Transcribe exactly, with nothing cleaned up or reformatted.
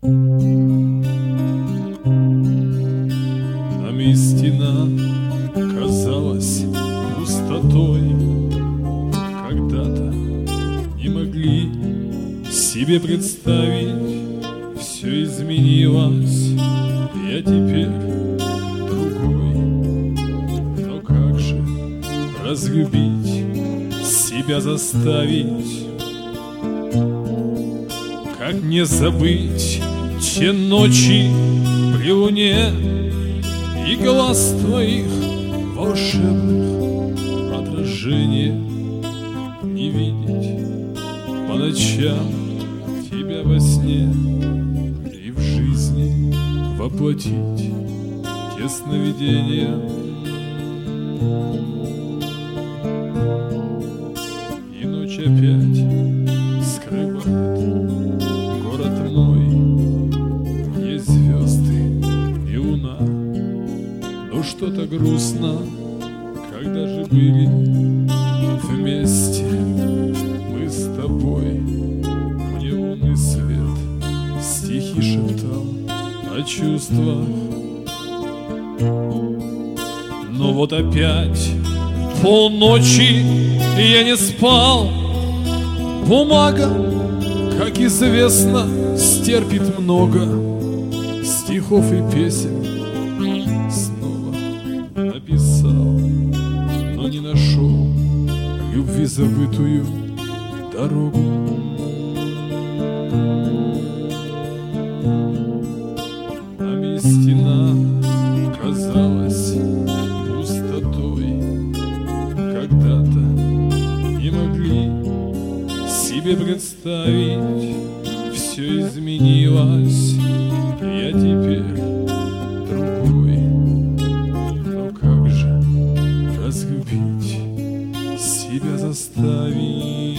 Нам истина казалась пустотой. Когда-то не могли себе представить, все изменилось, я теперь другой. Но как же разлюбить, себя заставить? Как не забыть те ночи при луне и глаз твоих волшебных отражения? Не видеть по ночам тебя во сне и в жизни воплотить те сновидения. И ночь опять скрывает город мой, есть звезды и луна. Но что-то грустно, когда же были вместе мы с тобой. Мне лунный свет стихи шептал о чувствах. Но вот опять полночи я не спал. Бумага, как известно, стерпит много стихов и песен. Снова написал, но не нашел любви забытую дорогу. Нам истина казалась пустотой. Когда-то не могли себе представить, все изменилось, я теперь другой. Но как же разлюбить, себя заставить?